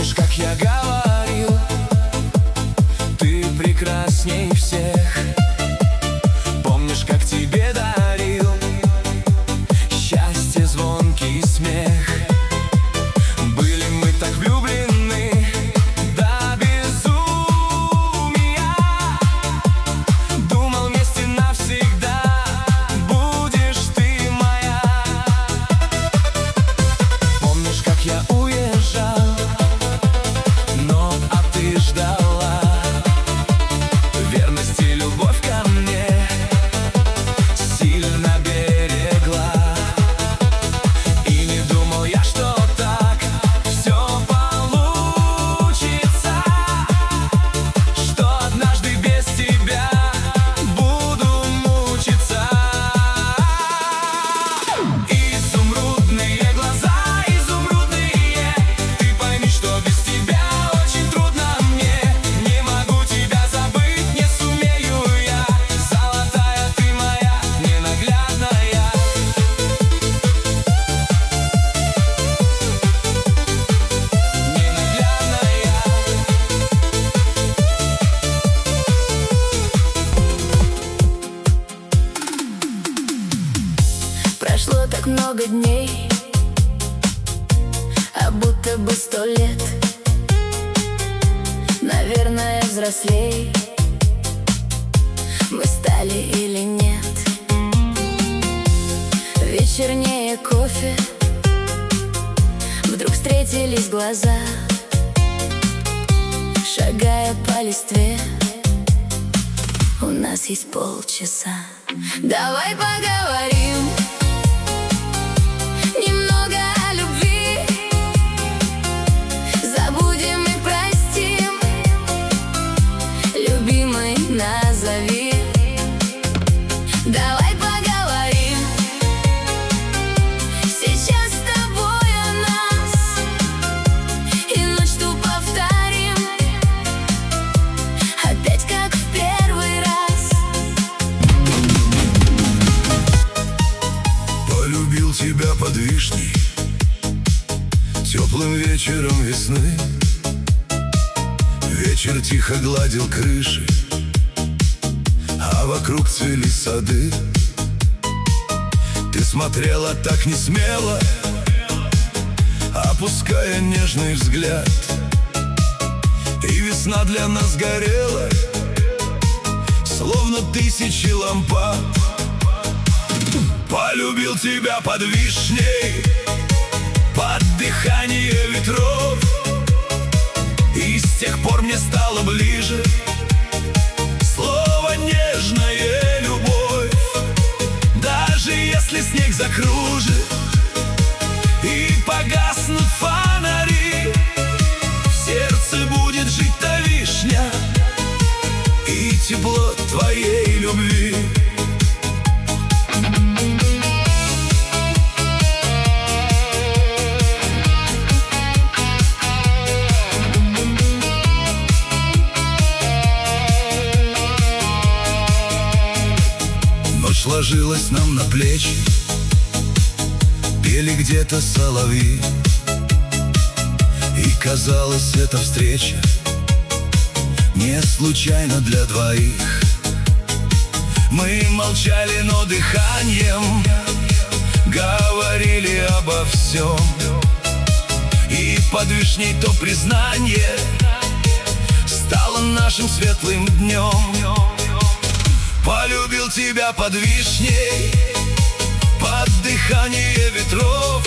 Помнишь, как я говорил, ты прекрасней всех? Помнишь, как тебе дарил счастье, звонкий смех? Были мы так влюблены до безумия. Думал, вместе навсегда будешь ты моя. Помнишь, как я уезжал, а ты ждала? Верность и любовь ко мне сильно берегла. И не думал я, что так все получится, что однажды без тебя буду мучиться. Изумрудные глаза, изумрудные, ты пойми, что без тебя очень трудно мне. Не могу тебя забыть, не сумею я. Золотая ты моя, ненаглядная. Ненаглядная. Прошло так много дней, а будто бы 100 лет. Наверное, взрослей мы стали или нет. Вечернее кофе, вдруг встретились глаза. Шагая по листве, у нас есть полчаса. Давай поговорим немного о любви, забудем и простим. Любимый, назови. Давай поговорим сейчас с тобой о нас, и ночь ту повторим, опять как в первый раз. Полюбил тебя под вишней теплым вечером весны. Вечер тихо гладил крыши, а вокруг цвели сады. Ты смотрела так несмело, опуская нежный взгляд. И весна для нас горела, словно тысячи лампад. Полюбил тебя под вишней, под дыхание ветров, и с тех пор мне стало ближе слово нежная любовь. Даже если снег закружит и погаснут фонари, в сердце будет жить та вишня и тепло твоей любви. Ночь ложилась нам на плечи, пели где-то соловьи, и казалось, эта встреча не случайно для двоих. Мы молчали, но дыханием говорили обо всем, и под вишней то признание стало нашим светлым днем. Полюбил тебя под вишней, под дыхание ветров,